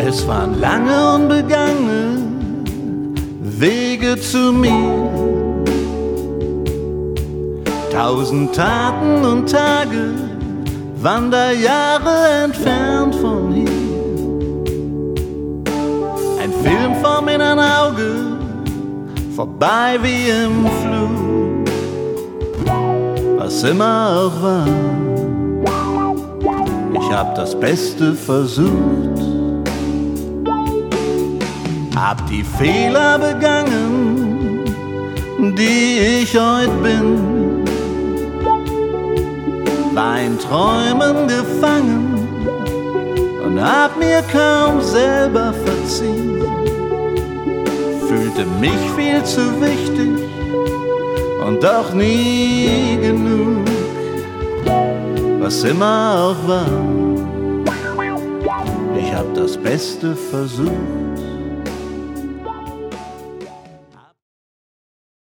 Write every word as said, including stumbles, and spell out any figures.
Es waren lange unbegangene Wege zu mir, tausend Taten und Tage, Wanderjahre entfernt von hier. Ein Film vor mir in ein Auge, vorbei wie im Flug, was immer auch war. Ich hab das Beste versucht, hab die Fehler begangen, die ich heut bin, war in Träumen gefangen und hab mir kaum selber verziehen, fühlte mich viel zu wichtig und doch nie genug, was immer auch war. Ich hab das Beste versucht.